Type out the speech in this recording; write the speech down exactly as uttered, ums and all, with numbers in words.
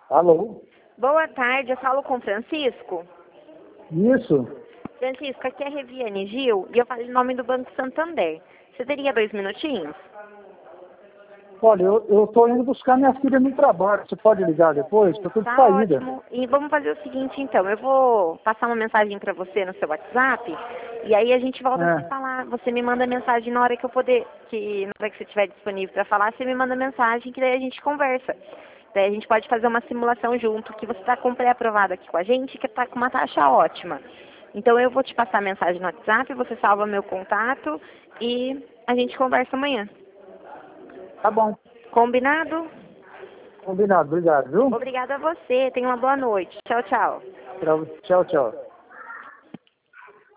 Alô? Boa tarde, eu falo com o Francisco. Isso? Francisco, aqui é a Reviane Gil e eu falo em nome do Banco Santander. Você teria dois minutinhos? Olha, eu, eu tô indo buscar minha filha no trabalho. Você pode ligar depois? Estou tudo Tá saída. ótimo. E vamos fazer o seguinte então, eu vou passar uma mensagem para você no seu WhatsApp e aí a gente volta a se É. falar. Você me manda mensagem na hora que eu poder, que na hora que você estiver disponível para falar, você me manda mensagem que daí a gente conversa. Daí a gente pode fazer uma simulação junto, que você está com pré-aprovado aqui com a gente, que está com uma taxa ótima. Então eu vou te passar a mensagem no WhatsApp, você salva meu contato e a gente conversa amanhã. Tá bom. Combinado? Combinado. Obrigado, viu? Obrigada a você. Tenha uma boa noite. Tchau, tchau. Tchau, tchau.